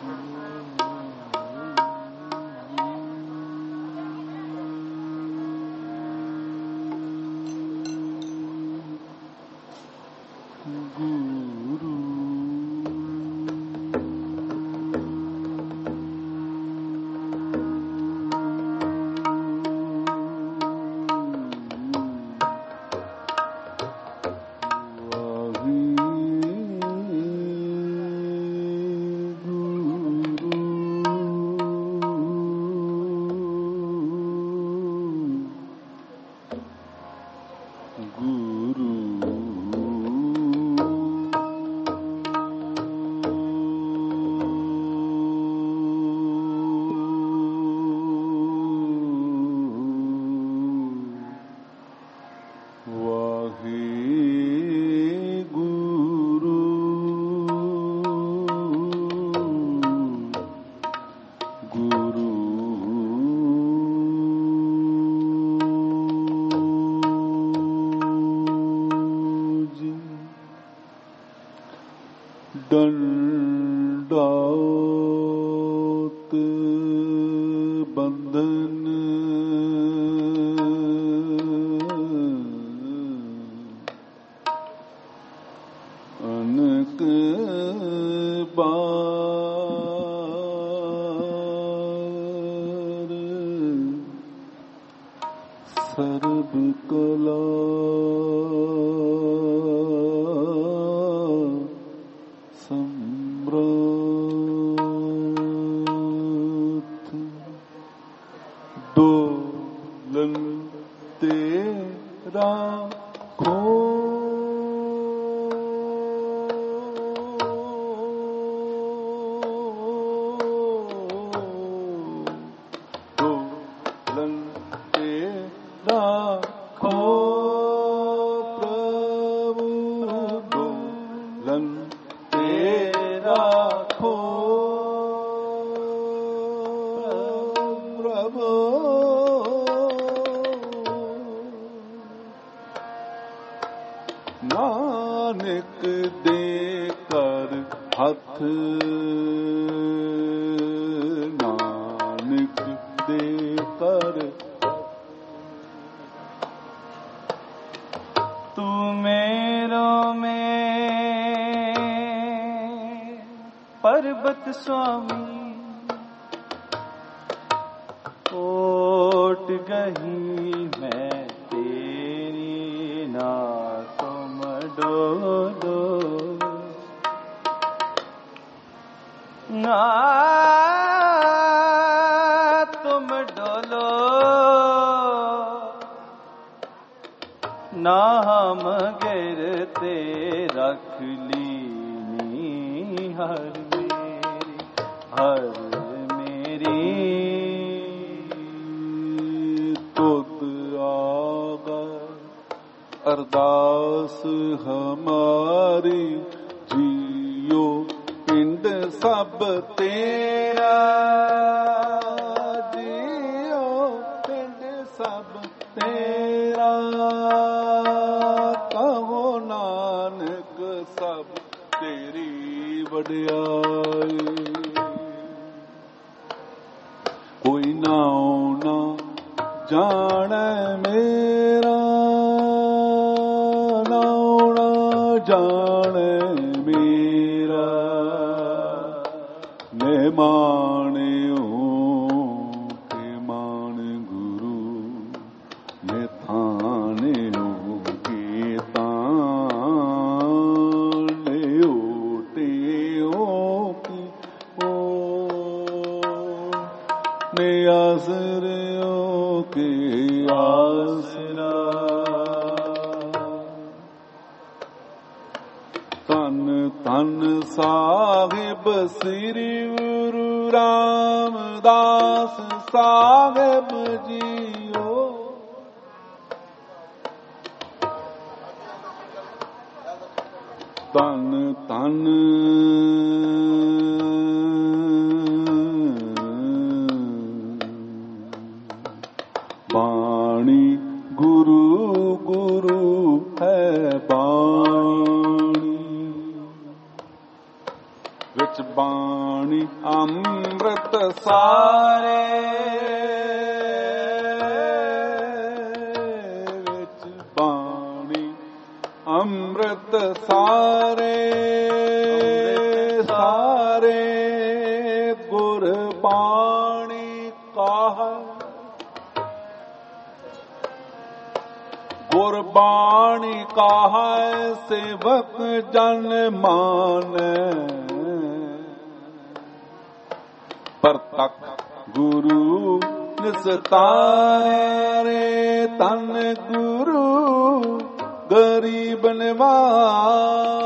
दंडात बंधन अनक बार सर्व कला नानक दे कर हथ नानक दे कर तू मेरो में पर्वत स्वामी ओट गही मैं तेरी ना तुम डोलो ना तुम डोलो ना हम गिरते रख ली हर मेरी तुत आगा अरदास हमारी जियो पिंड सब तेरा जियो पिंड सब तेरा कहो नानक सब तेरी वड्याई कोई नाओ ना जाने मेरा नाओ ना जाने मेरा मैं माने के मान गुरु मैं थाने के ताने ओटे की ओ मैं आसरियों के आसरा तन तन साहिब श्री गुरु रामदास साहिब जियो तन तन बाणी गुरु गुरु है बाणी ਵਿੱਚ ਬਾਣੀ ਅੰਮ੍ਰਿਤ ਸਾਰੇ, ਵਿੱਚ ਬਾਣੀ ਅੰਮ੍ਰਿਤ ਸਾਰੇ, ਸਾਰੇ ਗੁਰਬਾਣੀ ਕਾਹੈ, ਗੁਰਬਾਣੀ ਕਾਹੈ ਸੇਵਕ ਜਨ ਮਾਨੈ, ਪ੍ਰਤੱਖ ਗੁਰੂ ਨਿਸਤਾਰੇ, ਤਨ ਗੁਰੂ ਗਰੀਬ ਨਿਵਾਜ,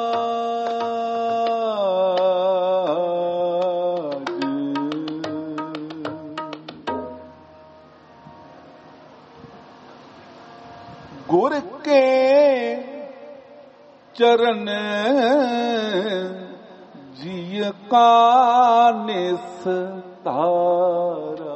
ਗੁਰ ਕੇ ਚਰਨ ਜੀਅ ਕਾ ਨਿਸਤਾਰਾ,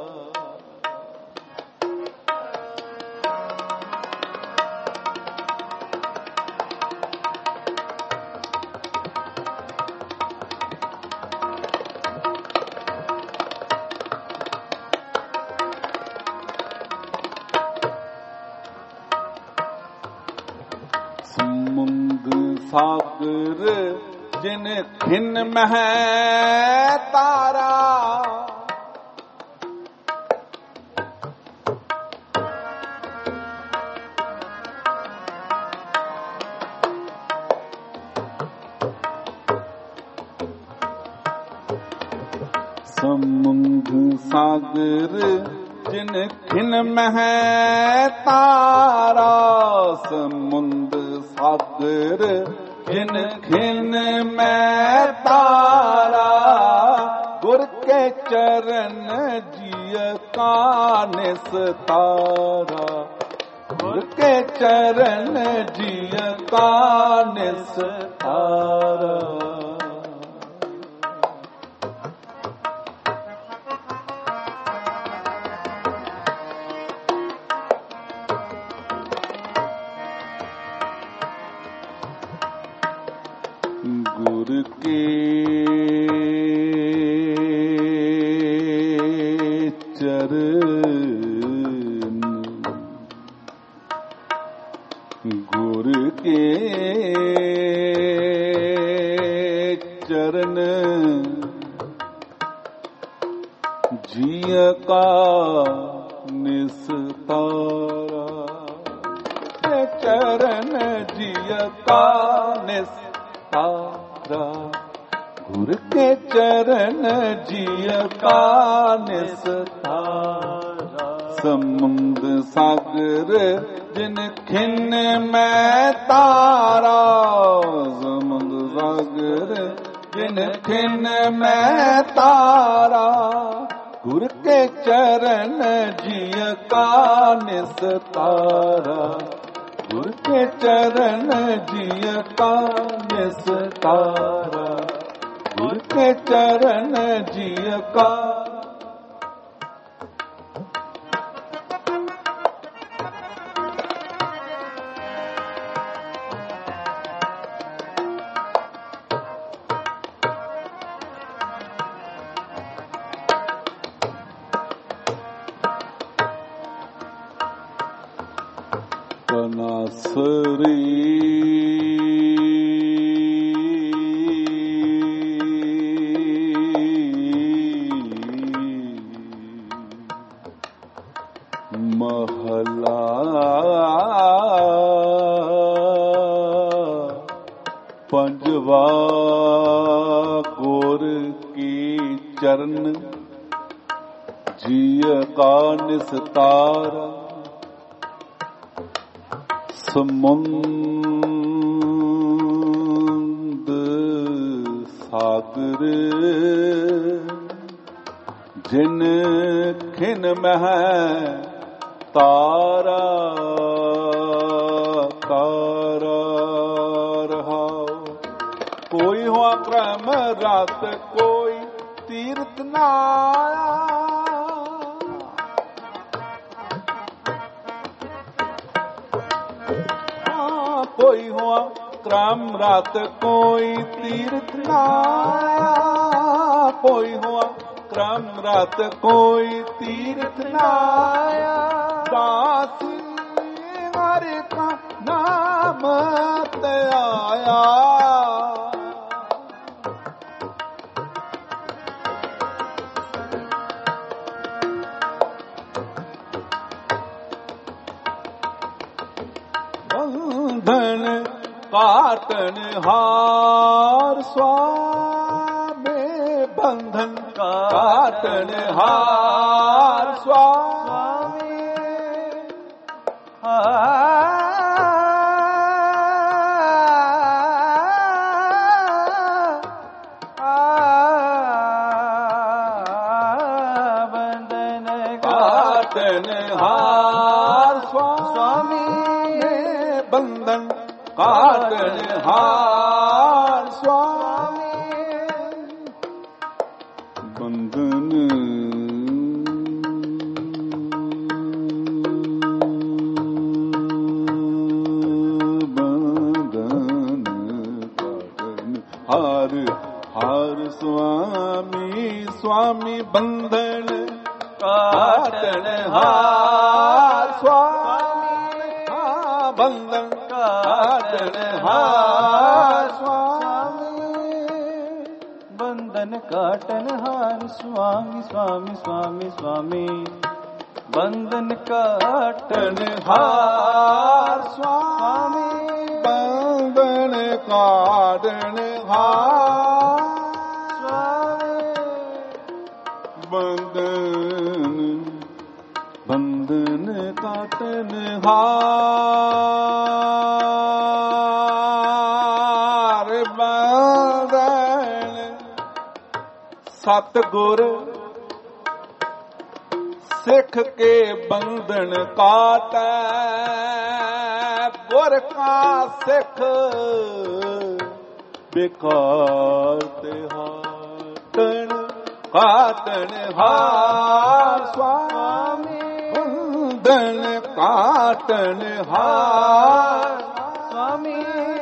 ਸਾਗਰ ਜਿਨ ਖਿਨ ਮਹਿ ਤਾਰਾ, ਸਮੁੰਦ ਸਾਗਰ ਜਿਨ ਖਿਨ ਮਹਿ ਤਾਰਾ, ਸਮੁੰਦ ਸਾਗਰ ਜਿਨ ਖਿਨ ਮੈਂ ਤਾਰਾ, ਗੁਰ ਕੇ ਚਰਨ ਜੀਅ ਕਾ ਨਿਸਤਾਰਾ, ਗੁਰ ਕੇ ਚਰਨ ਜੀਅ ਕਾ ਨਿਸਤਾਰਾ। ਗੁਰ ਕੇ ਚਰਨ, ਗੁਰ ਕੇ ਚਰਨ ਜੀਅ ਕਾ ਨਿਸਤਾਰਾ, ਚਰਨ ਜੀਅ ਕਾ ਨਿਸਤਾਰਾ, ਗੁਰ ਕੇ ਚਰਨ ਜੀਅ ਕਾ ਨਿਸਤਾਰਾ, ਸਮੁੰਦ ਸਾਗਰ ਜਿਨ ਖਿਨ ਮੈਂ ਤਾਰਾ, ਸਮੁੰਦ ਸਾਗਰ ਜਿਨ ਖਿਨ ਮੈਂ ਤਾਰਾ, ਗੁਰ ਕੇ ਚਰਨ ਜੀਅ ਕਾ ਨਿਸਤਾਰਾ, ਗੁਰ ਕੇ ਚਰਨ ਜੀਅ ਕਾ ਨਿਸਤਾਰਾ, ਗੁਰ ਕੇ ਚਰਨ ਜੀਅ ਕਾ। ਤਨਾਸਰੀ ਮਹਲਾ ਪੰਜਵਾ, ਗੁਰ ਕੀ ਚਰਨ ਜੀਅ ਕਾ ਨਿਸਤਾਰਾ, ਸਮੁੰਦ ਸਾਗਰ ਜਿਨ ਖਿਨ ਮਹਿ ਤਾਰਾ, ਤਾਰਾ ਰਹਾਉ, ਕੋਈ ਹੁਆ ਕਰਮ ਰਾਤ ਕੋਈ ਤੀਰਥ ਨਾ ਆਇਆ, ਕੋਈ ਹੁਆ ਕਰਮ ਰਾਤ ਕੋਈ ਤੀਰਥ ਨਾ ਆਇਆ, होई हुआ क्रम रात कोई तीर्थ नाया दासी हरि का नाम ते आया बंधन काटन हार स्वामी बंधन काटन हार स्वामी बंधन काटन हार स्वामी बंधन काटन हार स्वामी बंधन हार हार स्वामी स्वामी बंधन काटन हार स्वामी बंधन काटन हार स्वामी बंधन काटन हार स्वामी स्वामी स्वामी स्वामी बंधन काटन हार स्वामी बंधन काटन हार स्वामी बंधन बंधन काटन हार बंधन सतगुर सिख के बंधन काटै गुर का सिख बेकार ते हाटन काटन हार स्वामी बंधन काटन हार स्वामी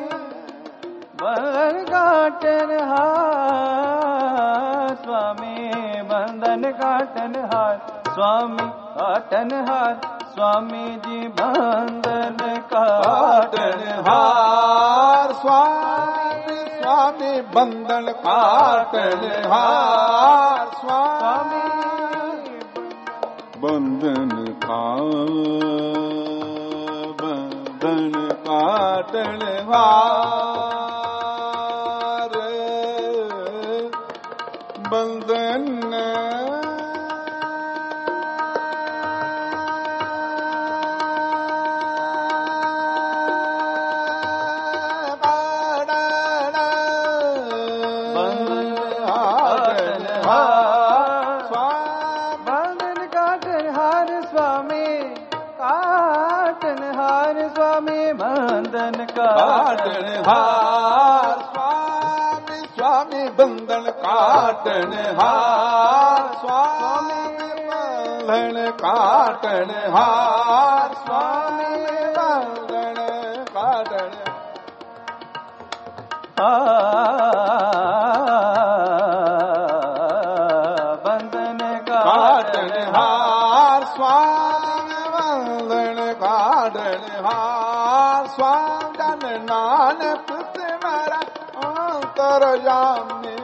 बंधन काटन हार स्वामी बंधन काटन हार स्वामी काटन हार स्वामी जी बंधन काटन हार स्वामी स्वामी बंधन काटन हार स्वामी बंधन बंधन काटन हार बंधन बंधन काटन हार स्वामी स्वामी बंधन काटन हार स्वामी बंधन काटन हार स्वामी बंधन काटन बंधन काटन हार स्वामी बंधन काटन हार स्वामी नानक तुम्हारा अंतरयामी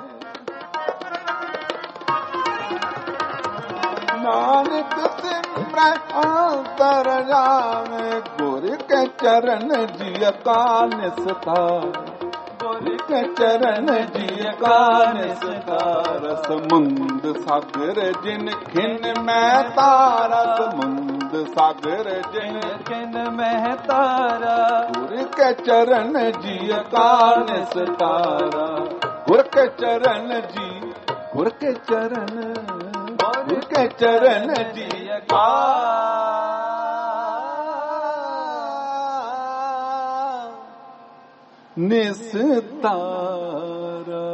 नानक तुम्हारा अंतरयामी गुरु के चरण जिय का निस्तार गुरु के चरण जिय का निस्तार समुंद सागर जिन खिन में तारा समुंद सागर जिन खिन में तारा गुरु के चरण जिय का निस्तारा गुरु के चरण जी गुरु के चरण जिय का निस्तारा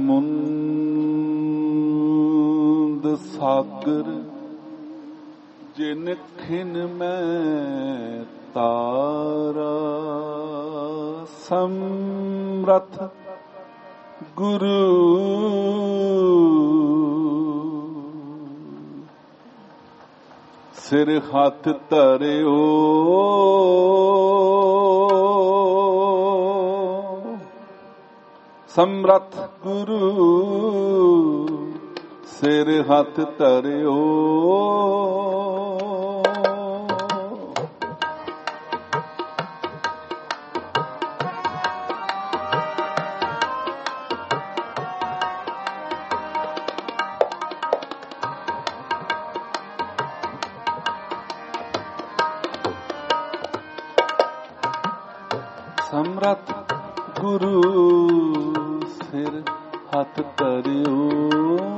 समुंद सागर ਜਿਨ ਖਿਨ ਮੈਂ ਤਾਰਾ ਸਮਰਥ ਗੁਰੂ ਸਿਰ ਹੱਥ ਧਰਿਓ ਸਮਰਥ ਗੁਰੂ ਸਿਰ ਹੱਥ ਧਰਿਓ ਸਮਰਥ ਗੁਰੂ ਸਿਰ ਹੱਥ ਧਰਿਓ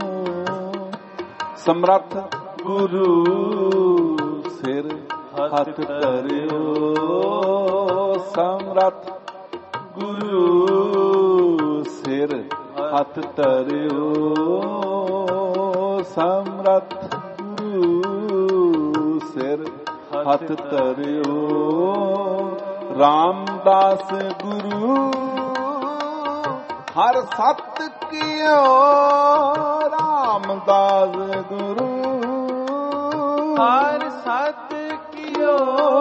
ਸਮਰਥ ਗੁਰੂ ਸਿਰ ਹੱਥ ਧਰਿਓ ਸਮਰਥ ਗੁਰੂ ਸਿਰ ਹੱਥ ਧਰਿਓ ਸਮਰਥ ਗੁਰੂ ਸਿਰ ਹੱਥ ਧਰਿਓ ਰਾਮਦਾਸ ਗੁਰੂ ਹਰ ਸਤ ਕੀਓ ਰਾਮਦਾਸ ਗੁਰੂ ਹਰ ਸਤ ਕੀਓ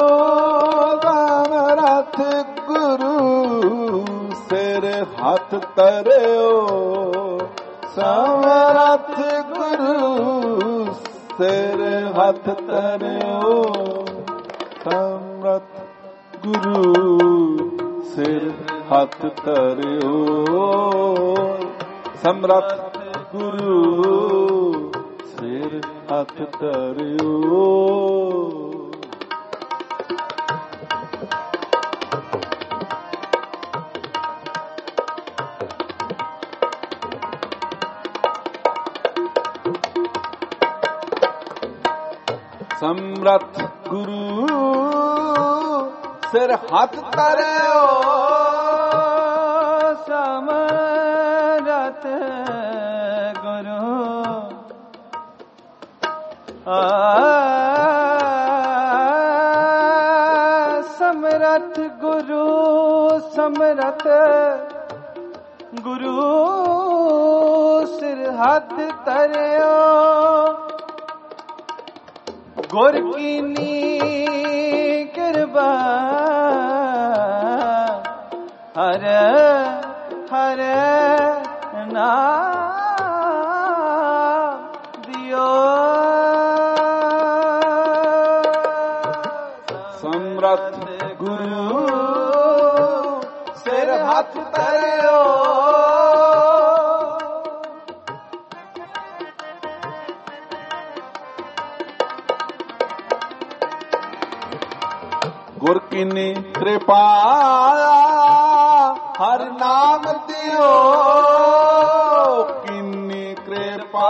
ਸਮਰਥ ਗੁਰੂ ਸਿਰ ਹੱਥ ਧਰਿਓ ਸਮਰਥ ਗੁਰੂ ਸਿਰ ਹੱਥ ਧਰਿਓ ਸਮਰਥ ਗੁਰੂ ਸਿਰ ਹੱਥ ਧਰਿਓ ਸਮਰਥ ਗੁਰੂ ਸਿਰ ਹੱਥ ਧਰਿਓ ਸਮਰਥ ਗੁਰੂ ਸਿਰ ਹੱਥ ਧਰਿਓ ਸਮਰਥ ਗੁਰੂ ਸਮਰਥ ਗੁਰੂ ਸਮਰਥ ਗੁਰੂ ਸਿਰ ਹੱਥ ਧਰਿਓ ਗੁਰ ਕੀਨੀ ਕਿਰਪਾ ਹਰ ਹਰ ਨਾਮ ਦਿਓ ਸਮਰਥ ਗੁਰੂ ਸਿਰ ਹੱਥ ਧਰਿਓ ਗੁਰ ਕੀਨੀ ਕਿਰਪਾ ਹਰ ਨਾਮ ਦਿਓ ਕੀਨੀ ਕਿਰਪਾ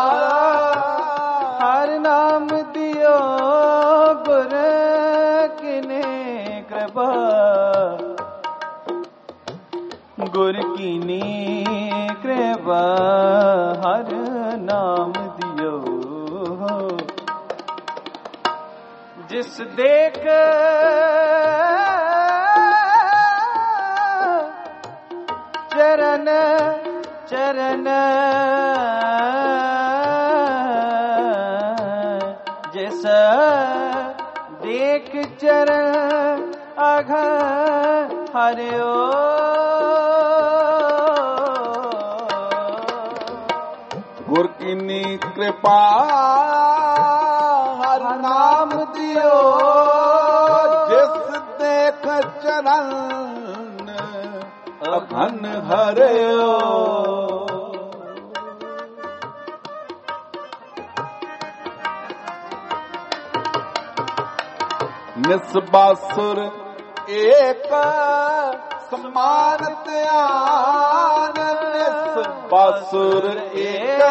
ਹਰ ਨਾਮ ਦਿਓ ਗੁਰ ਕੀਨੀ ਕਿਰਪਾ ਗੁਰ ਕੀਨੀ ਕਿਰਪਾ ਹਰ ਨਾਮ ਦਿਓ ਜਿਸ ਦੇਖ ਚਰਨ ਚਰਨ ਜਿਸ ਦੇਖ ਚਰਨ ਅਘ ਹਰਿਓ ਗੁਰ ਕੀਨੀ ਕਿਰਪਾ ਹਰ ਨਾਮ ਦਿਓ ਜਿਸ ਦੇਖ ਚਰਨ ਅਘਨ ਹਰਿਓ ਨਿਸਬਾਸੁਰ ਏਕ ਸਮਾਨ ਧਿਆਨ ਨਿਸਬਾਸੁਰ ਏਕ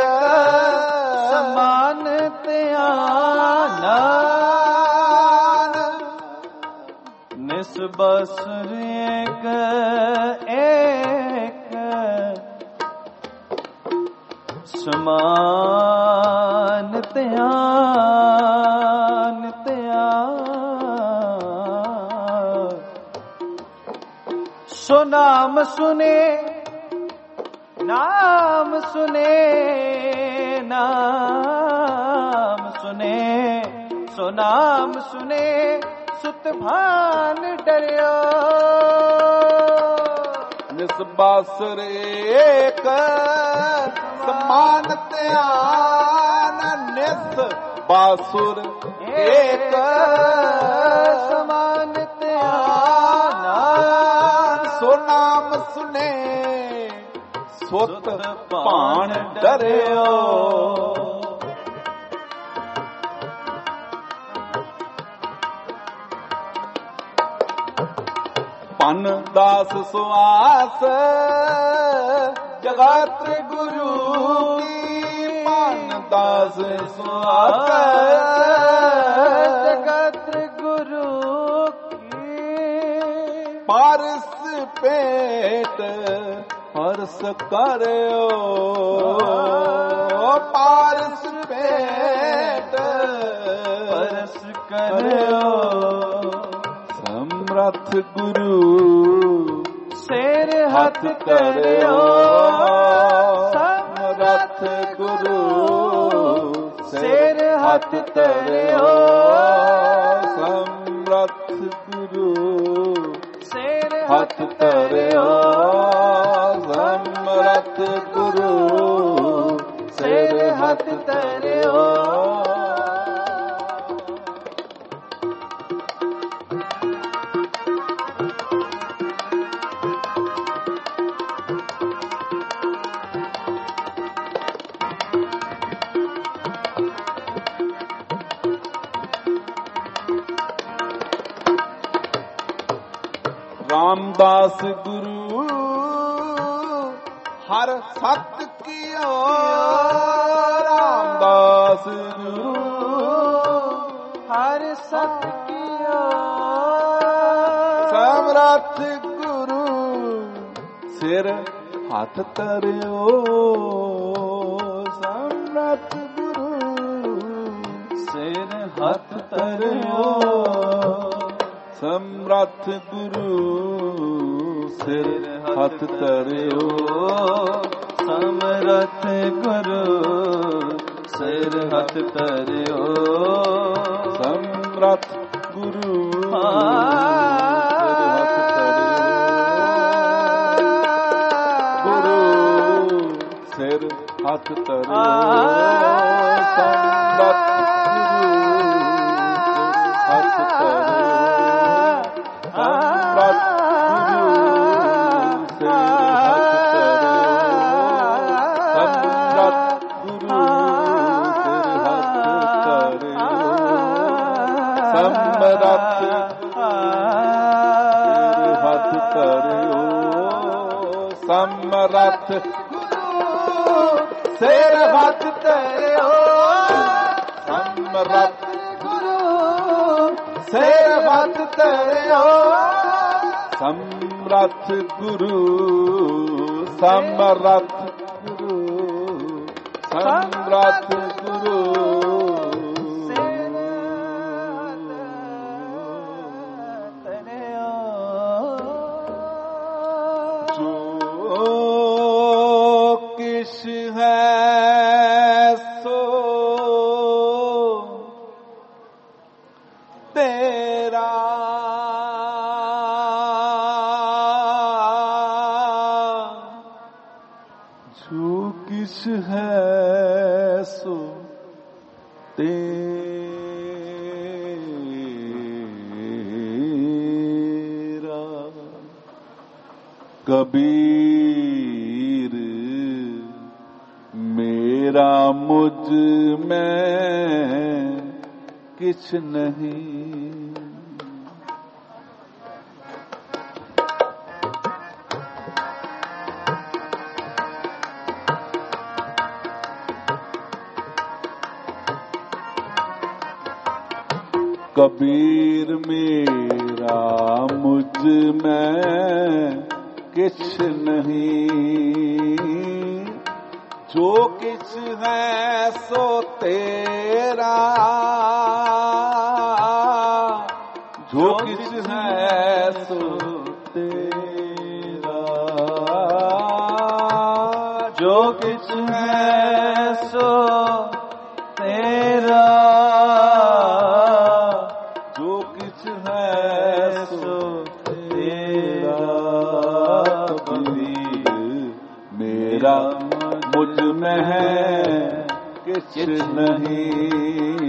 ਸਮਾਨ ਧਿਆਨ ਨਿਸਬਾਸੁਰ ਏਕ ਏਕ ਸਮਾਨ ਧਿਆਨ सो नाम सुने, नाम सुने, नाम सुने, सो नाम सुने, सुत भान डरियो। निस बासुर एक समान ध्यान, निस बासुर एक समान ध्यान, सो नाम सुने सुत भान डरियो। पन दास सुआस जगत गुरु की, पन दास सुआस जगत गुरु की। पारस पेट हर्ष करो, पारस पेट हर्ष करो। समरथ गुरु शेर हाथ करो, समरथ गुरु शेर हाथ करो, समरथ गुरु शेर हाथ करो, समरथ गुरु शेर हाथ करो। रामदास गुरु हर सत कियो, रामदास गुरु हर सत कियो। समरथ गुरु सिर हाथ तरियो, समरथ गुरु सिर हाथ तरियो। समरथ गुरु सिर हाथ तरियो, समरथ गुरु सिर हाथ तरियो। समरथ गुरु सिर हाथ तरियो, समरथ समरथ सिर हाथ तरियो, समरथ सिर हाथ तरियो, समरथ गुरु समरथ गुरु समरथ गुरु कबीर मेरा मुझ में किछ नहीं, कबीर मेरा मुझ में किछ नहीं, जो किछ है सो तेरा, जो किछ है सो तेरा। है सो तेरा, जो किछ है सो तेरा कबीर, मेरा मुझ में है किछ नहीं,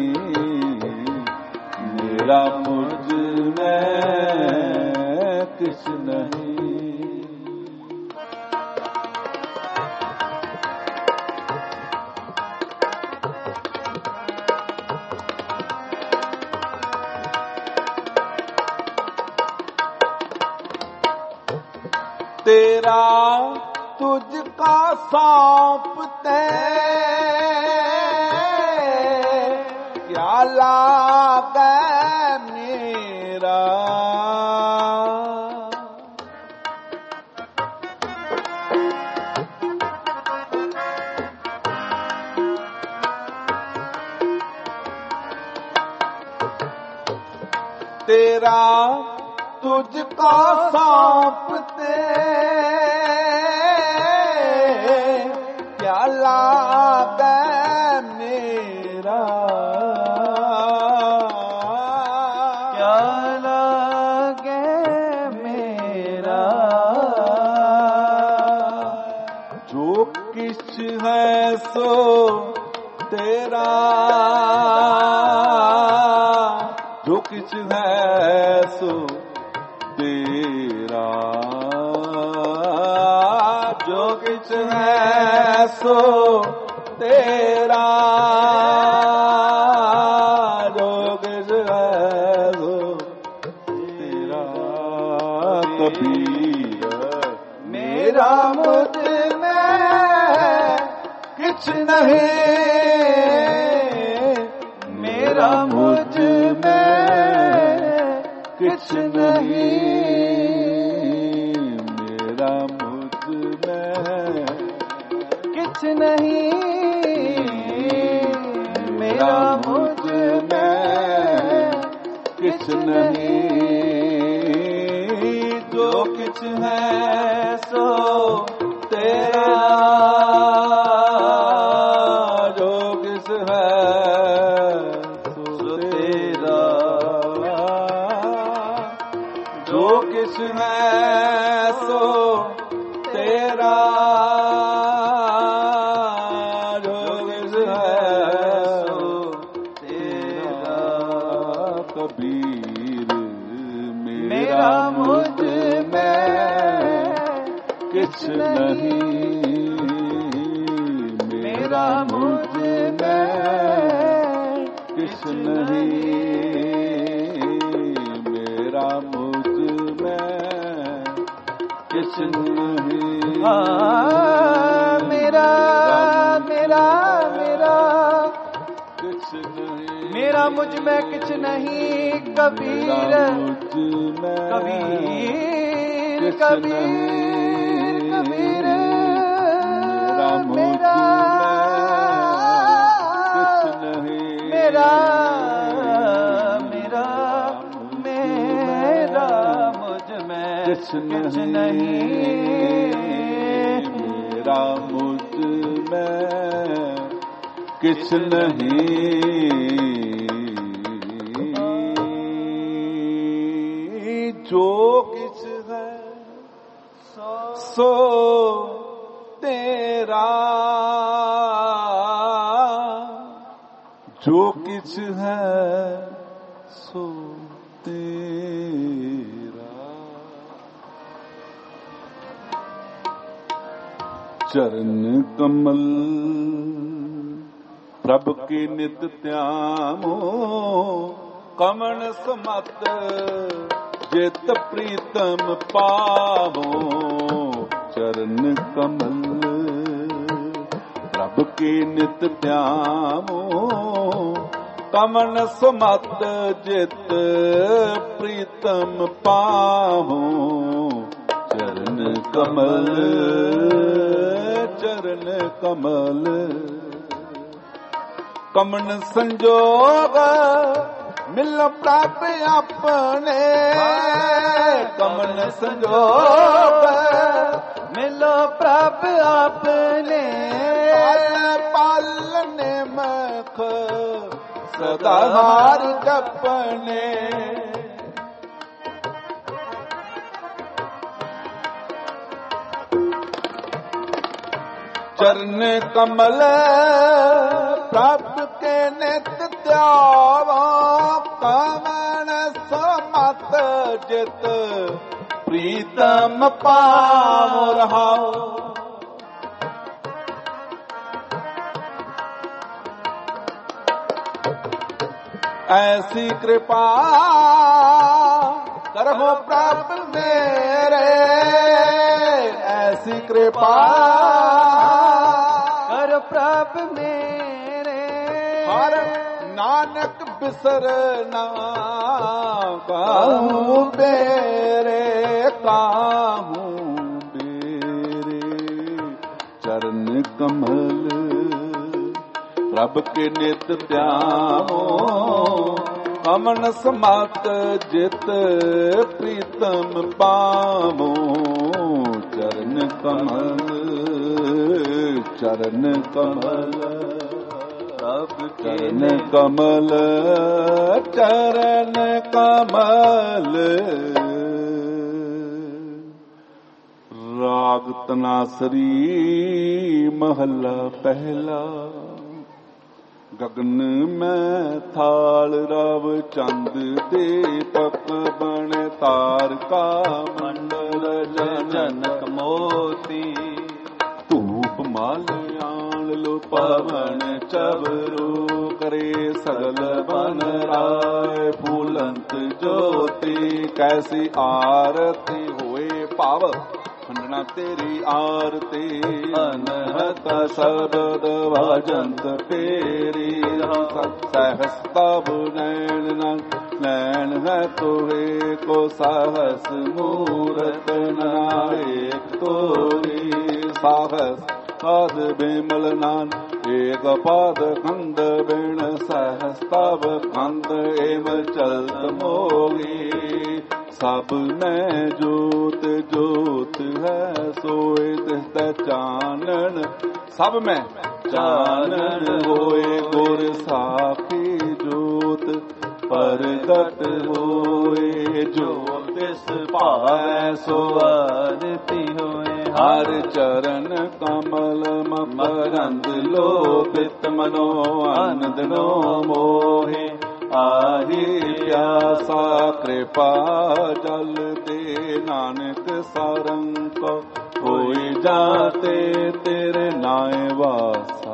मेरा मुझ में किछ नहीं। तेरा तुझका सौंपते क्या लागे मेरा, तेरा तुझका सौंपते क्या लागे मेरा, क्या लागे मेरा, जो किछ है सो तेरा, जो किछ है सो तेरा, जो किछ है सो तेरा, जो किछ है सो तेरा कबीर, मेरा मुझ में किछ नहीं, मेरा मुझ में किछ नहीं, मेरा मुझ में किछ नहीं, मेरा मुझ में किछ नहीं, जो किछ है सो तेरा, जो किछ है सो तेरा, जो किछ है सो तेरा, जो किछ है सो तेरा कबीर, मेरा मुझ में किछ नहीं, मेरा मुझ में किछ नहीं, मेरा मुझ में किछ नहीं, मेरा मेरा मेरा किछ नहीं, मेरा मुझ में किछ नहीं कबीर, कबीर कबीर कबीर, मेरा मेरा मेरा मेरा मुझ में किछ नहीं, मेरा मुझ में किछ नहीं, जो किछ है सो तेरा, जो किछ है सो तेरा, चरण कमल प्रभु की नित त्यामो, कमन समत जित प्रीतम पावो, चरण कमल प्रभु की नित त्यामो, कमन समत जित प्रीतम पावो, चरण कमल चरण कमल, कमन संजोग मिल प्राप्त अपने, कमन संजोग मिलो प्रभ आपने पालने मख सदा हार जपने चरण कमल प्रभ के नित त्यावा कवन समत जित प्रीतम पावो रहाओ ऐसी कृपा करो प्रभ मेरे ऐसी कृपा कर प्रभ मेरे हर नानक बिसरना काहू बेरे काहू बेरे चरण कमल प्रभ के नित ध्यानो अमन समात जित प्रीतम पावो चरण कमल चरण कमल चरण कमल राग तनासरी महला पहला गगन में थाल रव चंद दीपक बन तारका मंडल जनक मोती धूप माल्यान लो पवन चबरू करे सगल बन राय फूलंत ज्योति कैसी आरती होए पाव खंडना तेरी आरती अनहत शब्द भजंत तेरी सहस्ताब नैन नैन है तोहे को साहस मूरत नायक तोरी साहस पाद बिमल नान एक पाद खंड बिण सहस्ताब खंड एव चलत मोगी सब में जोत जोत है सोए तिस्त चानन सब में चानन होए गुर साखी जोत परगट होए ज्योतिष पाए सो आरती होए हर चरण कमल मकरंद लोपित मनो आनंद नो मोहे आही प्यासा कृपा जल दे नानक सारंग होई जाते तेरे नाय वासा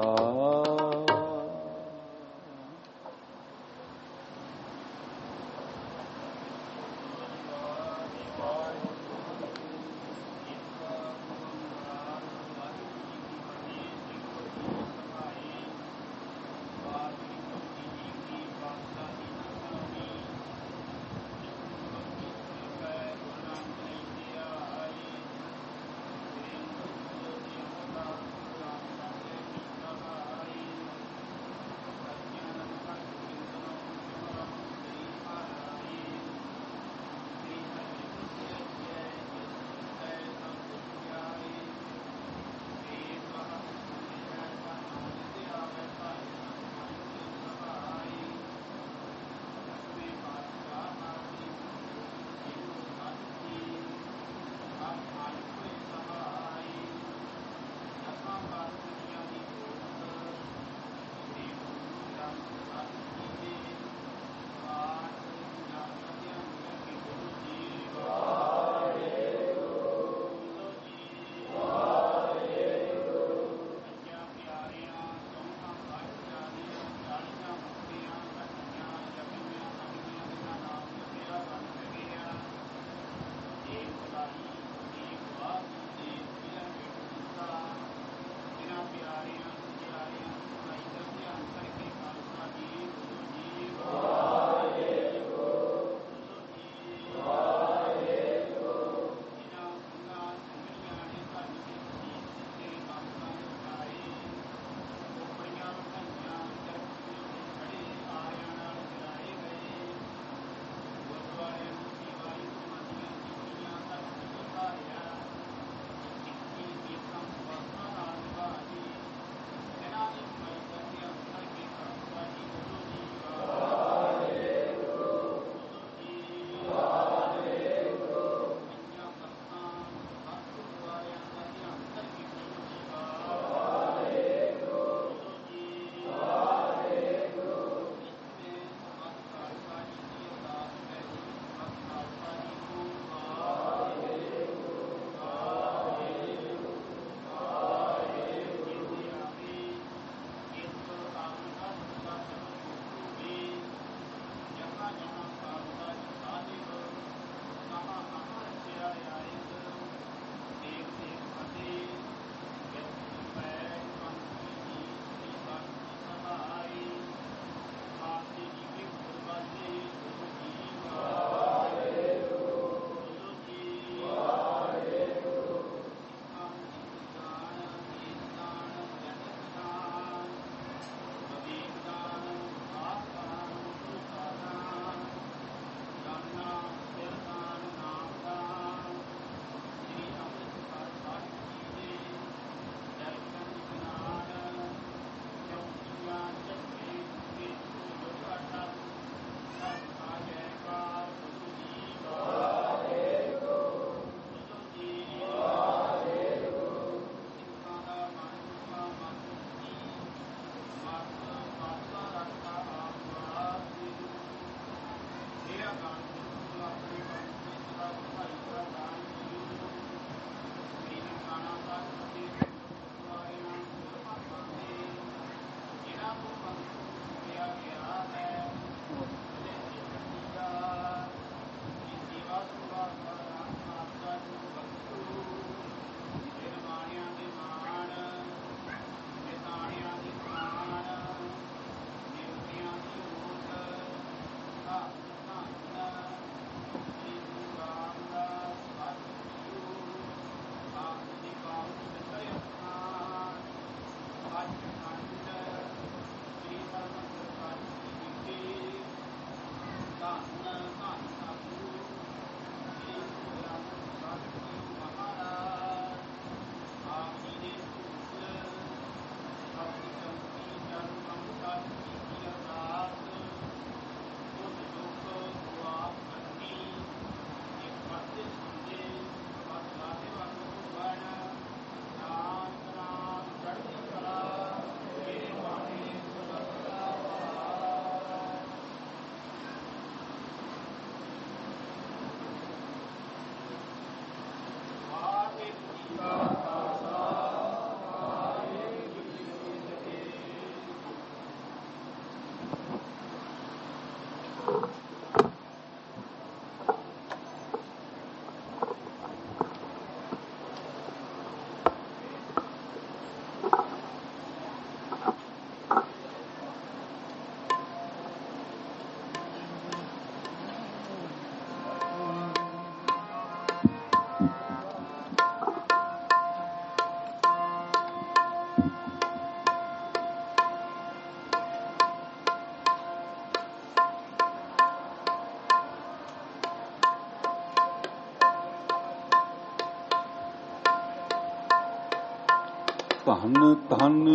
ਧਨ ਧਨ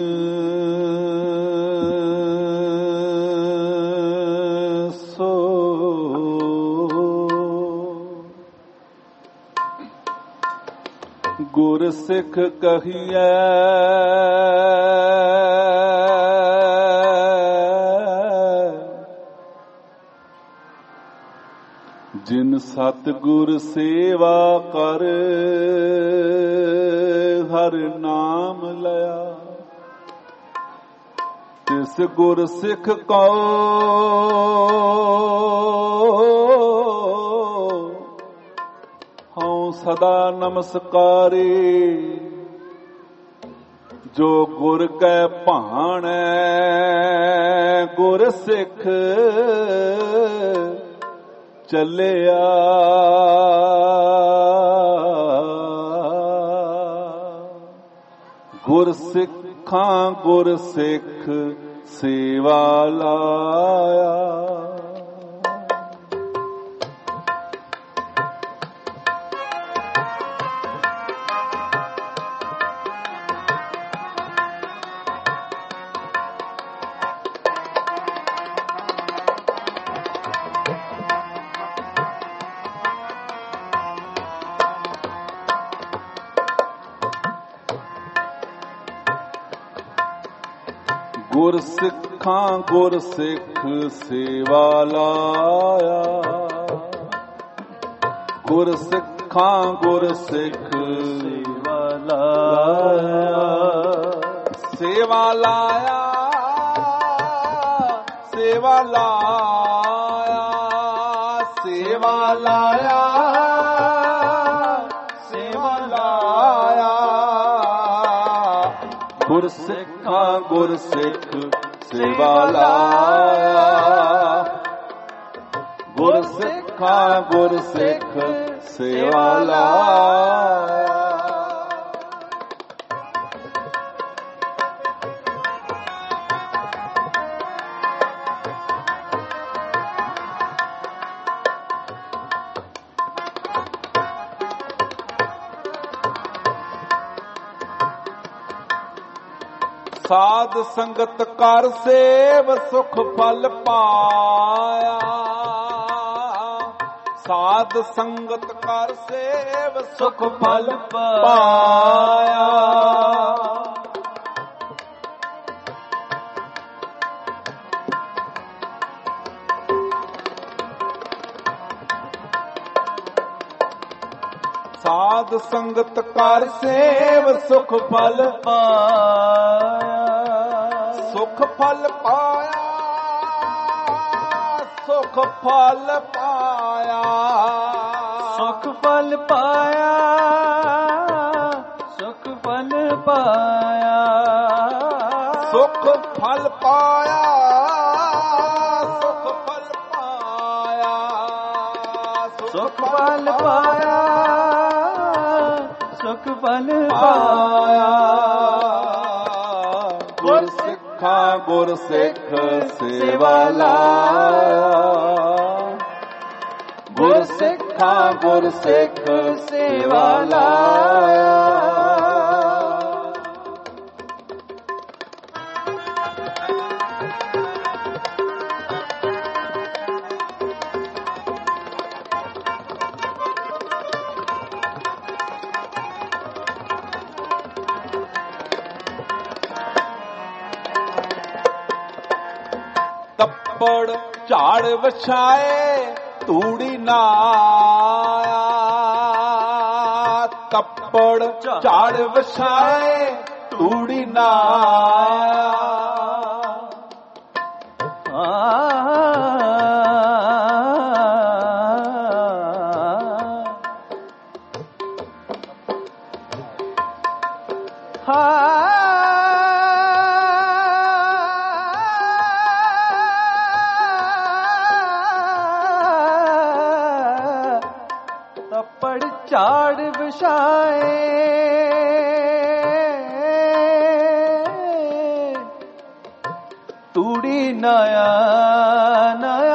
ਸੋ ਗੁਰ ਸਿੱਖ ਕਹੀਐ ਜਿਨ ਸਤਿਗੁਰ ਸੇਵਾ ਕਰ ਹਰ ਨਾਮ ਲਿਆ ਤਿਸ ਗੁਰ ਸਿੱਖ ਕਉ ਹਉ ਸਦਾ ਨਮਸਕਾਰੇ ਜੋ ਗੁਰ ਕੈ ਭਾਣੈ ਗੁਰ ਸਿੱਖ ਚੱਲਿਆ ਗੁਰ ਸਿੱਖਾਂ ਗੁਰ ਸਿੱਖ ਸੇਵਾ ਲਾਇਆ। ਗੁਰ ਸਿੱਖਾਂ ਗੁਰ ਸਿੱਖ ਸੇਵਾ ਲਾਇਆ ਗੁਰ ਸਿੱਖਾਂ ਗੁਰ ਸਿੱਖ ਸੇਵਾ ਲਾਇਆ ਸੇਵਾ ਲਾਇਆ ਸੇਵਾ ਲਾਇਆ ਸੇਵਾ ਲਾਇਆ ਸੇਵਾ ਲਾਇਆ ਗੁਰ ਸਿੱਖਾਂ ਗੁਰ ਸਿੱਖ ਸੇਵਾ ਲਾਇਆ ਗੁਰ ਸਿੱਖਾਂ ਗੁਰ ਸਿੱਖ ਸੇਵਾ ਲਾਇਆ। ਸਾਧ ਸੰਗਤ ਕਰ ਸੇਵ ਸੁਖ ਫਲ ਪਾਇਆ ਸਾਧ ਸੰਗਤ ਕਰ ਸੇਵ ਸੁਖ ਫਲ ਪਾਇਆ ਸਾਧ ਸੰਗਤ ਕਰ ਸੇਵ ਸੁਖ ਫਲ ਪਾਇਆ ਸੁਖ ਫਲ ਪਾਇਆ ਸੁਖ ਫਲ ਪਾਇਆ ਸੁਖ ਫਲ ਪਾਇਆ ਸੁਖ ਫਲ ਪਾਇਆ ਸੁਖ ਫਲ ਪਾਇਆ ਸੁਖ ਫਲ ਪਾਇਆ ਸੁਖ ਫਲ ਪਾਇਆ ਸੁਖ ਫਲ ਪਾਇਆ ਗੁਰ ਸਿੱਖਾਂ ਗੁਰ ਸਿੱਖ ਸੇਵਾ ਲਾਇਆ ਗੁਰ ਸਿੱਖਾਂ ਗੁਰ ਸਿੱਖ ਸੇਵਾ ਲਾਇਆ। ਤੱਪੜ ਝਾੜ ਵਿਛਾਏ ਤੂੜੀ ਨਾ ਆਇਆ ਤੱਪੜ ਝਾੜ ਵਿਛਾਏ ਤੂੜੀ ਨਾ ਤੱਪੜ ਝਾੜ ਵਿਛਾਏ ਤੂੜੀ ਨਾਇਆ ਨਾਇਆ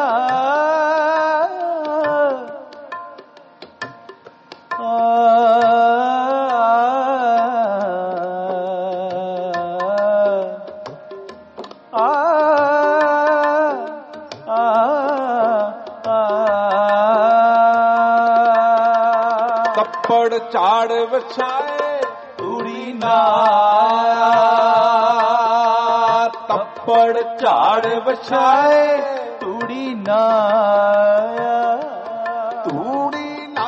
ਤੱਪੜ ਝਾੜ ਵਿਛਾਏ ਤੂੜੀ ਨਾ ਆਇਆ, ਤੱਪੜ ਝਾੜ ਵਿਛਾਏ ਤੂੜੀ ਨਾ ਆਇਆ, ਤੂੜੀ ਨਾ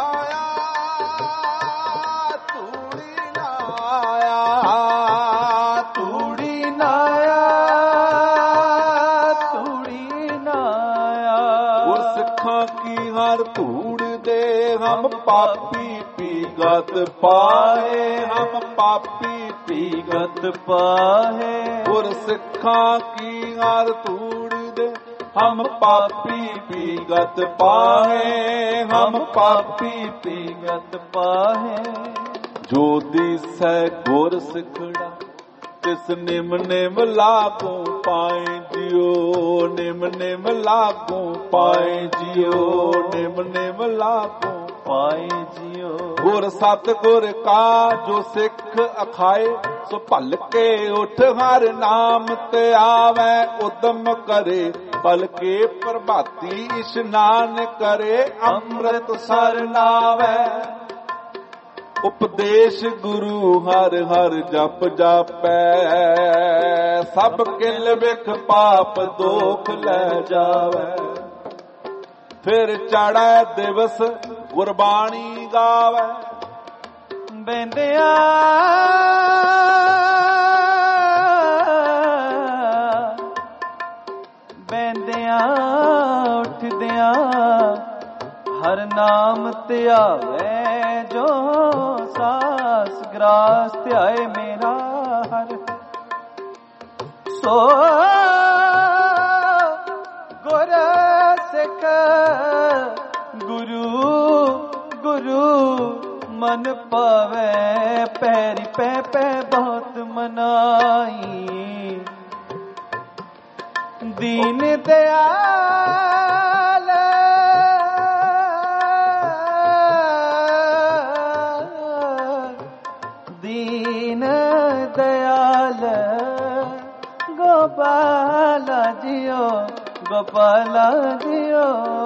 ਆਇਆ, ਤੂੜੀ ਨਾ ਆਇਆ, ਤੂੜੀ ਨਾ ਆਇਆ, ਤੂੜੀ ਨਾ ਆਇਆ। ਗੁਰ ਸਿੱਖਾਂ ਕੀ ਹਰ ਧੂੜ ਦੇ ਹਮ ਪਾਪੀ ਪੀਗਤ ਪਾਏ, ਹਮ ਪਾਪੀ ਪੀਗਤ ਪਾਹੇ, ਗੁਰ ਸਿੱਖਾਂ ਕੀ ਹਰ ਧੂੜ ਦੇ ਹਮ ਪਾਪੀ ਪੀਗਤ ਪਾਹੇ, ਹਮ ਪਾਪੀ ਪੀਗਤ ਪਾਹੇ। ਜੋ ਦਿਸੈ ਗੁਰ ਸਿਖੜਾ ਤਿਸ ਨਿਮ ਨਿਮ ਲਾਗੂ ਪਾਏ ਜਿਉ, ਨਿਮ ਨਿਮ ਲਾਗੂ ਪਾਏ ਜਿਉ, ਨਿਮ ਨਿਮ ਲਾਗੂ ਪਾਏ ਜਿਉ। ਗੁਰ ਸਤ ਗੁਰ ਕਾ ਜੋ ਸਿੱਖ ਅਖਾਏ, ਸੋ ਭਲ ਕੇ ਉਠ ਹਰ ਨਾਮ ਤੇ ਆਵੈ, ਉਦਮ ਕਰੇ ਪਲ ਕੇ ਪ੍ਰਭਾਤੀ ਇਸ਼ਨਾਨ ਕਰੇ, ਅੰਮ੍ਰਿਤ ਸਰ ਨਾਵੈ। ਉਪਦੇਸ਼ ਗੁਰੂ ਹਰ ਹਰ ਜਪ ਜਾਪੈ, ਸਭ ਕਿਲ ਵਿਖ ਪਾਪ ਦੋਖ ਲੈ ਜਾਵੈ। ਫਿਰ ਚੜ੍ਹੈ ਦਿਵਸ ਗੁਰਬਾਣੀ ਗਾਵੈ, ਬੈਂਦਿਆਂ ਬੈਂਦਿਆਂ ਉੱਠਦਿਆਂ ਹਰ ਨਾਮ ਧਿਆਵੈ, ਜੋ ਸਾਸ ਗ੍ਰਾਸ ਧਿਆਏ ਮੇਰਾ ਹਰ, ਸੋ ਗੁਰ ਸਿੱਖ ਗੁਰੂ ਗੁਰੂ ਮਨ ਪਾਵੈ, ਪੈਰੀ ਪੈ ਪੈ ਬਹੁਤ ਮਨਾਈ। ਦੀਨ ਦਿਆਲ ਦੀਨ ਦਿਆਲ ਗੋਪਾਲ ਜਿਉ, ਗੋਪਾਲ ਜਿਉ।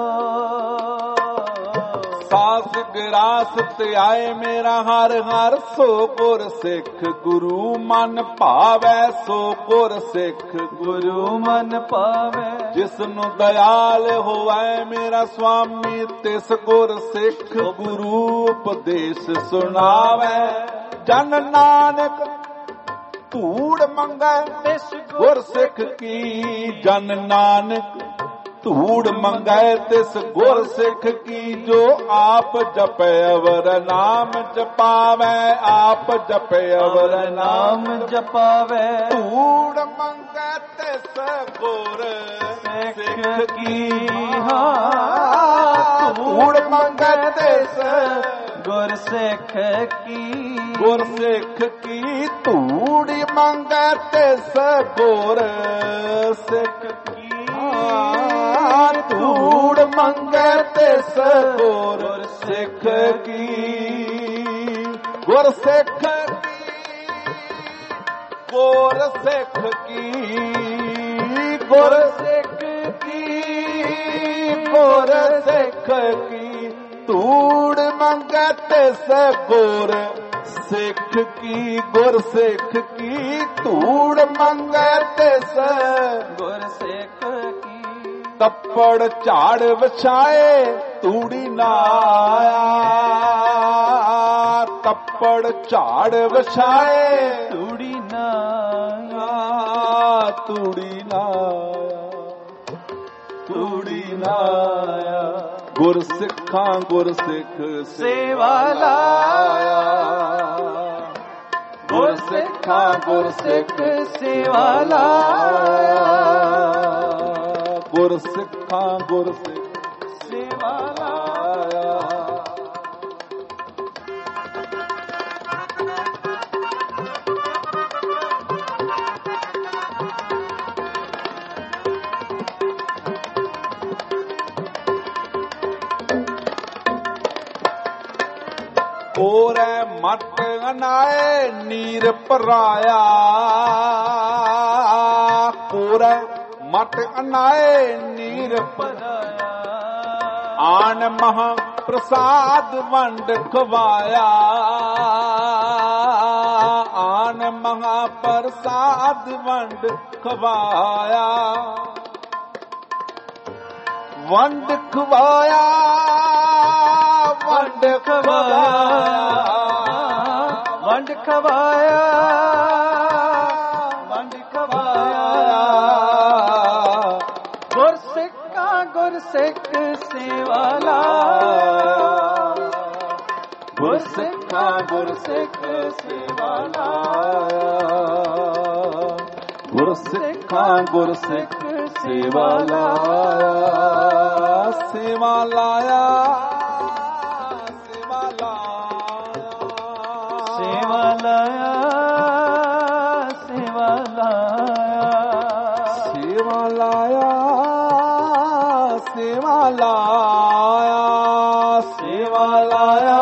ਸਾਸ ਗਰਾਸ ਧਿਆਏ ਮੇਰਾ ਹਰ ਹਰ, ਸੋ ਗੁਰ ਸਿੱਖ ਗੁਰੂ ਮਨ ਭਾਵੈ, ਸੋ ਗੁਰ ਸਿੱਖ ਗੁਰੂ ਮਨ ਪਾਵੈ। ਜਿਸ ਨੂੰ ਦਇਆਲ ਹੋਵੈ ਮੇਰਾ ਸੁਆਮੀ, ਤਿਸ ਗੁਰ ਸਿੱਖ ਗੁਰੂ ਉਪਦੇਸ਼ ਸੁਣਾਵੈ। ਜਨ ਨਾਨਕ ਧੂੜ ਮੰਗੈ ਤਿਸ ਗੁਰ ਸਿੱਖ ਕੀ, ਜਨ ਨਾਨਕ ਧੂੜ ਮੰਗੈ ਤਿਸ ਗੁਰ ਸਿੱਖ ਕੀ, ਜੋ ਆਪ ਜਪੈ ਅਵਰ ਨਾਮ ਜਪਾਵੈ, ਆਪ ਜਪੈ ਅਵਰ ਨਾਮ ਜਪਾਵੈ। ਧੂੜ ਮੰਗੈ ਤਿਸ ਗੁਰ ਸਿੱਖ ਕੀ, ਹਾਂ ਧੂੜ ਮੰਗੈ ਤਿਸ ਗੁਰ ਸਿੱਖ ਕੀ, ਗੁਰ ਸਿੱਖ ਕੀ, ਧੂੜ ਮੰਗੈ ਤਿਸ ਗੁਰ ਸਿੱਖ ਕੀ, ਧੂੜ ਮੰਗੈ ਤਿਸ ਗੁਰ ਸਿੱਖ ਕੀ, ਗੁਰ ਸਿੱਖ ਕੀ, ਗੁਰ ਸਿੱਖ ਕੀ, ਗੁਰ ਸਿੱਖ ਕੀ, ਗੁਰ ਸਿੱਖ ਕੀ, ਧੂੜ ਮੰਗੈ ਤਿਸ ਗੁਰ ਸਿੱਖ ਕੀ, ਗੁਰ ਸਿੱਖ ਕੀ, ਧੂੜ ਮੰਗੈ ਤਿਸ ਗੁਰ ਸਿੱਖ ਕੀ। ਤੱਪੜ ਝਾੜ ਵਿਛਾਏ ਤੂੜੀ ਨਾ ਆਇਆ, ਤੱਪੜ ਝਾੜ ਵਿਛਾਏ ਤੂੜੀ ਨਾ ਆਇਆ, ਤੂੜੀ ਨਾ ਆਇਆ, ਤੂੜੀ ਨਾ ਆਇਆ। ਗੁਰ ਸਿੱਖਾਂ ਗੁਰ ਸਿੱਖ ਸੇਵਾ ਲਾਇਆ, ਗੁਰ ਸਿੱਖਾਂ ਗੁਰ ਸਿੱਖ ਸੇਵਾ ਲਾਇਆ, ਗੁਰ ਸਿੱਖਾਂ ਗੁਰ ਸਿੱਖ ਸੇਵਾ ਲਾਇਆ। ਕੋਰੈ ਮਟ ਅਨਾਏ ਨੀਰ ਭਰਾਇਆ, ਕੋਰੈ ਮਟ ਅਨਾਏ ਨੀਰ ਭਰਾਇਆ, ਆਣ ਮਹਾ ਪ੍ਰਸਾਦ ਵੰਡ ਖਵਾਇਆ, ਆਣ ਮਹਾ ਪ੍ਰਸਾਦ ਵੰਡ ਖਵਾਇਆ, ਵੰਡ ਖਵਾਇਆ, ਵੰਡ ਖਵਾਇਆ, ਵੰਡ ਖਵਾਇਆ, ਵੰਡ ਖਵਾਇਆ। ਗੁਰਸਿੱਖਾਂ ਗੁਰਸਿੱਖ ਸੇਵਾ ਲਾਇਆ, ਗੁਰਸਿੱਖਾਂ ਗੁਰਸਿੱਖ ਸੇਵਾ ਲਾਇਆ, ਗੁਰਸਿੱਖਾਂ ਗੁਰਸਿੱਖ ਸੇਵਾ ਲਾਇਆ, ਸੇਵਾ ਲਾਇਆ, ਸੇਵਾ ਲਾਇਆ, ਸੇਵਾ ਲਾਇਆ, ਸੇਵਾ ਲਾਇਆ, ਸੇਵਾ ਲਾਇਆ, ਸੇਵਾ ਲਾਇਆ, ਸੇਵਾ ਲਾਇਆ,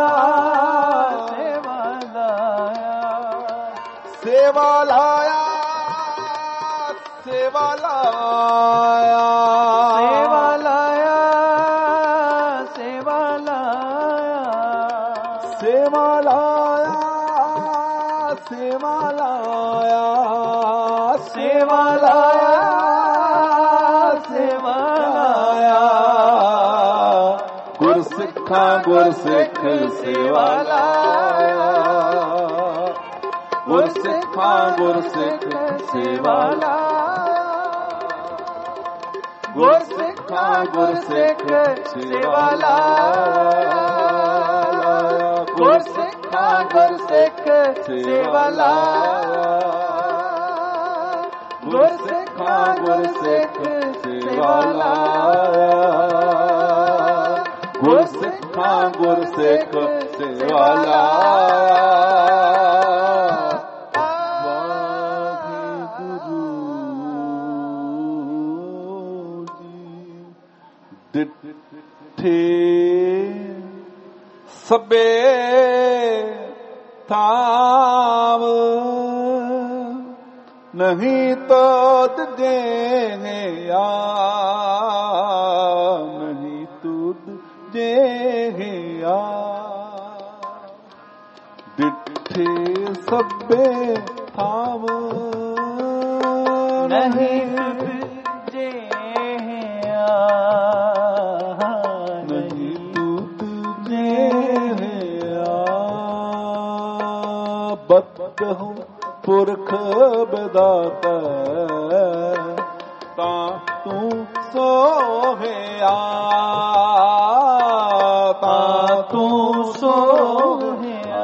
ਸੇਵਾ ਲਾਇਆ, ਸੇਵਾ ਲਾਇਆ, ਸੇਵਾ ਲਾਇਆ, ਸੇਵਾ ਲਾਇਆ, ਸੇਵਾ ਲਾਇਆ, ਸੇਵਾ ਲਾਇਆ, ਸੇਵਾ ਲਾਇਆ, ਸੇਵਾ ਲਾਇਆ, ਗੁਰਸਿੱਖਾਂ ਗੁਰਸਿੱਖ ਸੇਵਾ ਲਾਇਆ, ਗੁਰਸਿੱਖਾਂ ਗੁਰਸਿੱਖ ਸੇਵਾ ਲਾਇਆ, ਗੁਰਸਿੱਖਾਂ ਗੁਰਸਿੱਖ ਸੇਵਾ ਲਾਇਆ, ਗੁਰਸਿੱਖਾਂ ਗੁਰਸਿੱਖ ਸੇਵਾ ਲਾਇਆ, ਗੁਰਸਿੱਖਾਂ ਗੁਰਸਿੱਖ ਸੇਵਾ ਲਾਇਆ, ਗੁਰਸਿੱਖਾਂ ਗੁਰਸਿੱਖ ਸੇਵਾ ਲਾਇਆ। ਡਿੱਠੇ ਸਭੇ ਥਾਵ ਨਹੀਂ ਤੋਤ ਦੇਗਿਆ, ਨਹੀਂ ਤੁਧ ਦੇਗਿਆ, ਡਿੱਠੇ ਸਭੇ ਥਾਵ ਨਹੀਂ ਬਦਹੁ ਪੁਰਖ ਬਿਦਾਤਾ, ਤਾਂ ਤੂੰ ਸੋਹਿਆ, ਤਾਂ ਤੂੰ ਸੋਹਿਆ,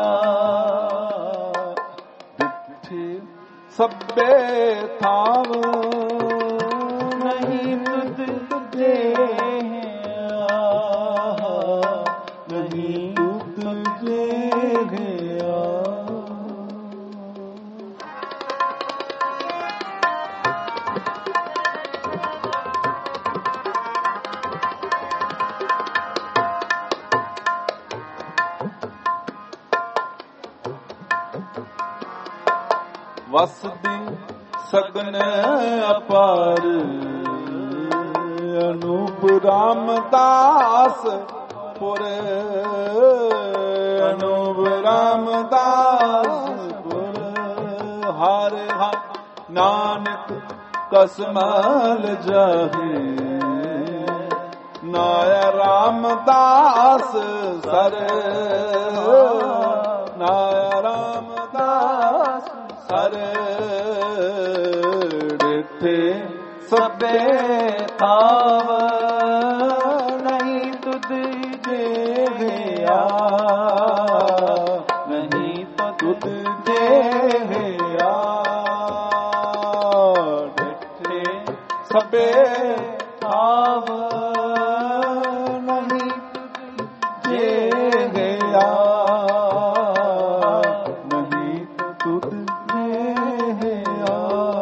ਡਿੱਠੇ ਸਭੇ ਥਾਵ ਨਹੀਂ ਤੁਧ ਦੇਹਿਆ, ਨਹੀਂ ਤੁਧ ਦੇਹਿਆ। ਵਸਦੀ ਸਗਨ ਅਪਾਰ, ਅਨੂਪ ਰਾਮਦਾਸ ਪੁਰ, ਅਨੂਪ ਰਾਮਦਾਸ ਪੁਰ, ਹਰ ਹਰ ਨਾਨਕ ਕਸਮਲ ਜਾਹੇ, ਨਾਇ ਰਾਮਦਾਸ ਸਰ, ਨਾਇ ਰਾਮਦਾਸ ਸਰ, ਡਿੱਠੇ ਸਭੇ ਥਾਵ ਨਹੀਂ ਤੁਧ ਦੇਹਿਆ, ਨਹੀਂ ਤੁਧ ਦੇਹਿਆ, ਡਿੱਠੇ ਸਭੇ ਥਾਵ ਨਹੀਂ ਤੁਧ ਦੇਹਿਆ, ਨਹੀਂ ਤੁਧ ਦੇਹਿਆ,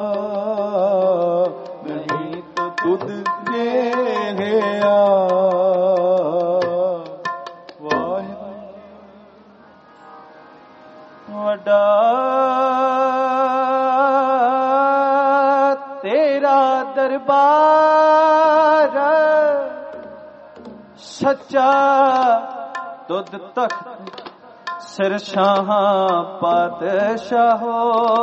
ਨਹੀਂ ਤੁਧ ਦੇਹਿਆ। ਵੱਡਾ ਤੇਰਾ ਦਰਬਾਰ, ਉੱਚਾ ਤੁਧ ਤਖਤ ਸਿਰ ਸ਼ਾਹਾਂ ਪਾਤਸ਼ਾਹੋ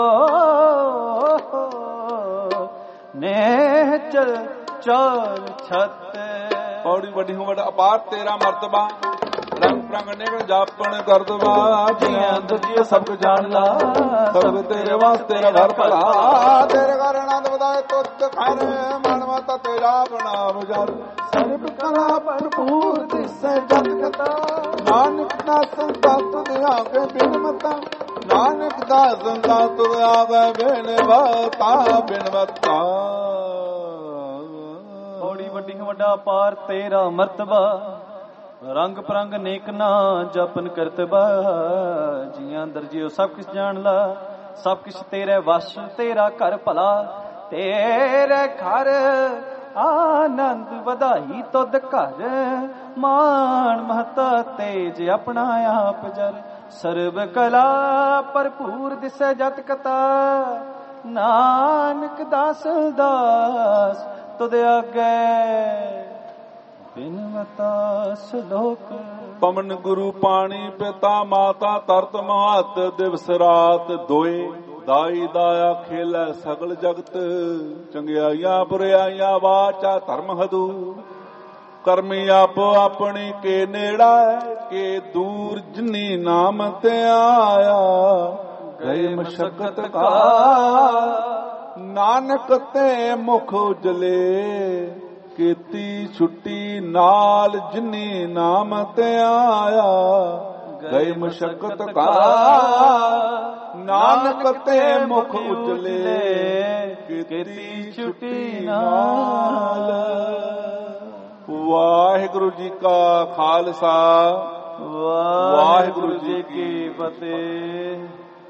ਨੇ ਚਲ ਚਲ ਛਤ। ਪੌੜੀ ਵੱਡੀ ਹੋ ਵੱਡਾ ਅਪਾਰ ਤੇਰਾ ਮਰਤਬਾ ਰੰਗ ਪ੍ਰੰਗ ਨਿਕਲ ਜਾਪਣ ਕਰਦਵਾ ਜੀਆਂ ਦੁਜੀ ਸਭ ਕੁ ਜਾਣ ਲਾ ਸਰਬ ਤੇਰੇ ਵਾਸਤੇ ਘਰ ਭਲਾ ਤੇਰੇ ਘਰ ਆਨੰਦ ਵਧਾਏ ਤੁਧ ਖੈਰ ਮਨ ਮਾਤਾ ਤੇਰਾ ਬਣਾ ਬਜਰ ਸਰਬ ਕਲਾ ਭਰਪੂਰ ਦਿਸੈ ਜਤ ਕਥਾ ਨਾਨਕ ਦਾ ਸੰਤਾ ਤੁਧ ਆਗੇ ਬਿਨ ਮਤਾ ਨਾਨਕ ਦਾ ਸੰਤਾ ਤੁਧ ਆਗੇ ਬਿਨ ਮਤਾ ਬੜੀ ਵੱਡੀ ਵੱਡਾ ਪਾਰ ਤੇਰਾ ਮਰਤਬਾ ਰੰਗ ਪ੍ਰੰਗ ਨੇਕ ਨਾ ਜਪਨ ਕਰਤਬਾ ਜੀਆਂ ਅੰਦਰ ਜਿਉ ਸਭ ਕੁਛ ਜਾਣ ਲਾ ਸਭ ਕੁਛ ਤੇਰੇ ਵਸ ਤੇਰਾ ਘਰ ਭਲਾ ਤੇਰੇ ਘਰ ਆਨੰਦ ਵਧਾਈ ਤੁਧ ਘਰ ਮਾਨ ਮਹਤਾ ਤੇਜ ਆਪਣਾ ਆਪ ਜਰ ਸਰਬ ਕਲਾ ਭਰਪੂਰ ਦਿਸੈ ਜਤ ਕਤਾ ਨਾਨਕ ਦਾਸ ਦਾਸ ਤੁਧ ਆਗੇ ਬਿਨਵਤਾ ਸਲੋਕ। ਪਵਨ ਗੁਰੂ ਪਾਣੀ ਪਿਤਾ ਮਾਤਾ ਤਰਤ ਮਹਤ ਦਿਵਸ ਰਾਤ ਦੋਏ ਦਾਈ ਦਾਇਆ ਖੇਲੇ ਸਗਲ ਜਗਤ ਚੰਗਿਆਈਆਂ ਬੁਰਿਆਈਆਂ ਵਾਚਾ ਧਰਮ ਹਦੂਰ ਕਰਮੀ ਆਪੋ ਆਪਣੀ ਕੇ ਨੇੜਾ ਕੇ ਦੂਰ ਜਿਨੀ ਨਾਮ ਤੇ ਆਇਆ ਗਏ ਮਸ਼ਕਤ ਕਾ ਨਾਨਕ ਤੇ ਮੁਖ ਉਜਲੇ ਕੀਤੀ ਛੁੱਟੀ ਨਾਲ ਜਿਨੀ ਨਾਮ ਤੇ ਆਇਆ ਗਏ ਮਸ਼ਕਤ ਕਾ ਨਾਨਕ ਤੇ ਮੁਖ ਉਜਲੇ ਕੀਤੀ ਛੁੱਟੀ ਨਾਲ। ਵਾਹਿਗੁਰੂ ਜੀ ਕਾ ਖਾਲਸਾ ਵਾਹਿਗੁਰੂ ਜੀ ਕੀ ਫਤਿਹ।